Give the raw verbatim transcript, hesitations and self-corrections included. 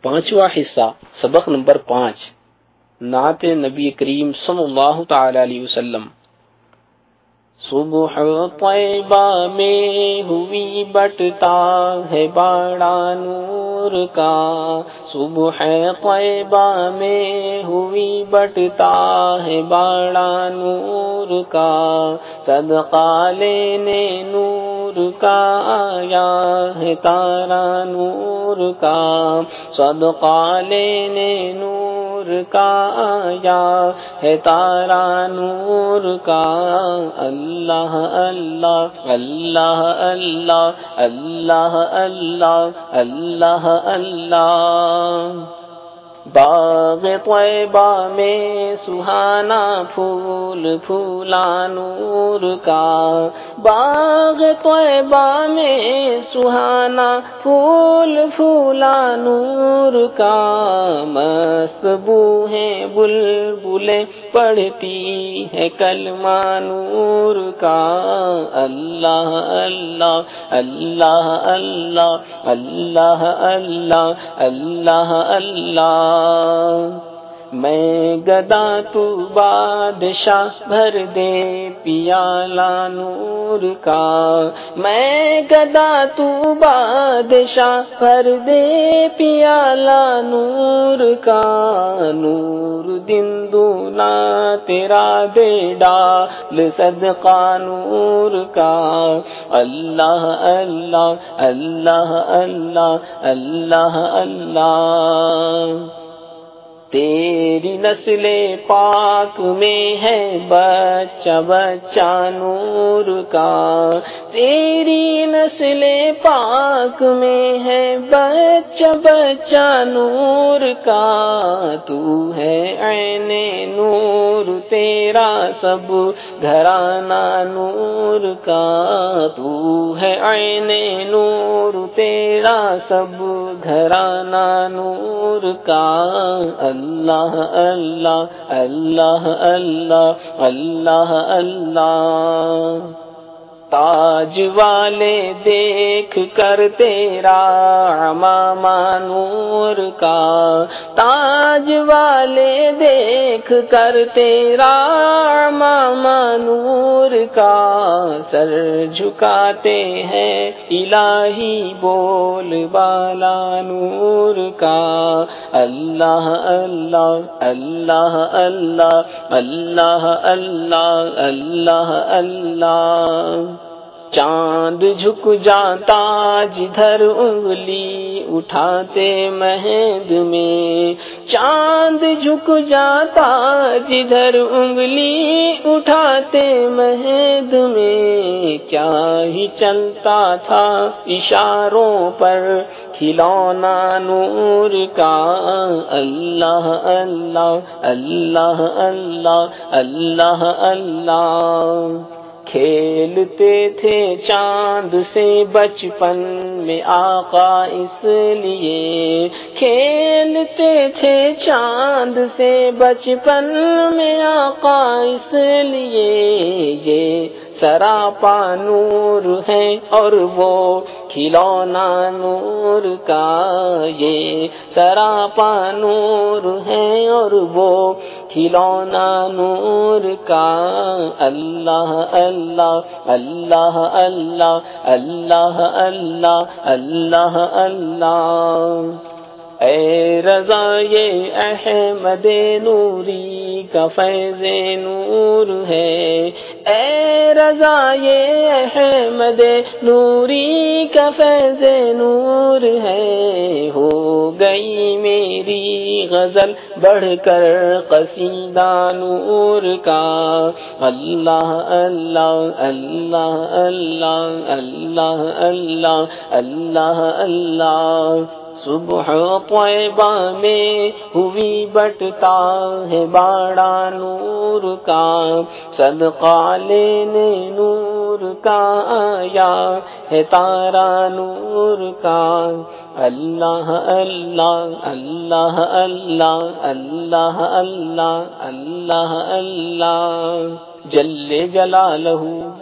پانچواں حصہ، سبق نمبر پانچ، نعت نبی کریم صلی اللہ تعالی علیہ وسلم۔ صبح طیبہ میں ہوئی بٹتا ہے بڑا نور کا، صبح طیبہ میں ہوئی بٹتا ہے بڑا نور کا، صدقہ لینے نور کا آیا ہے تارا نور کا، صدقہ لینے نور کا آیا ہے تارا نور کا۔ اللہ اللہ اللہ اللہ اللہ اللہ اللہ اللہ۔ باغ طیبہ میں سہانا پھول پھولا نور کا، باغ طیبہ میں سہانا پھول پھولا نور کا، مست بو ہے بلبلیں پڑھتی ہے کلمہ نور کا۔ اللہ اللہ اللہ اللہ اللہ اللہ اللہ اللہ۔ میں گدا تو بادشاہ بھر دے پیالہ نور کا، میں گدا تو بادشاہ بھر دے پیالہ نور کا، نور دن دونا تیرا دے ڈال صدقہ نور کا۔ اللہ اللہ اللہ اللہ اللہ اللہ۔ تیری نسل پاک میں ہے بچہ بچہ نور کا، تیری نسل پاک میں ہے بچہ بچہ نور کا، تو ہے عین نور تیرا سب گھرانہ نور کا، تو ہے عین نور تیرا سب گھرانہ نور کا۔ اللہ اللہ اللہ اللہ اللہ اللہ۔ تاج والے دیکھ کر تیرا عمامہ نور کا، تاج والے دیکھ کر تیرا عمامہ نور کا، سر جھکاتے ہیں الہی بول بالا نور کا۔ اللہ اللہ اللہ اللہ اللہ اللہ اللہ اللہ۔ چاند جھک جاتا جدھر انگلی اٹھاتے مہد میں، چاند جھک جاتا جدھر انگلی اٹھاتے مہد میں، کیا ہی چلتا تھا اشاروں پر کھلونا نور کا۔ اللہ اللہ اللہ اللہ اللہ اللہ۔ کھیلتے تھے چاند سے بچپن میں آقا اس لیے، کھیلتے تھے چاند سے بچپن میں آقا اس لیے، یہ سراپا نور ہے اور وہ کھلونا نور کا، یہ سراپا نور ہے اور وہ کھلونا نور کا۔ اللہ اللہ اللہ اللہ اللہ اللہ اللہ اللہ۔ اے رضا یہ احمد نوری کا فیض نور ہے، اے رضا یہ احمد نوری کا فیض نور ہے، ہو گئی میری غزل بڑھ کر قصیدہ نور کا۔ اللہ اللہ اللہ اللہ اللہ اللہ اللہ اللہ۔ صبح طیبہ میں ہوئی بٹتا ہے بڑا نور کا، صدقہ لینے نور کا آیا ہے تارا نور کا۔ اللہ اللہ اللہ اللہ اللہ اللہ اللہ اللہ۔ جل جلالہ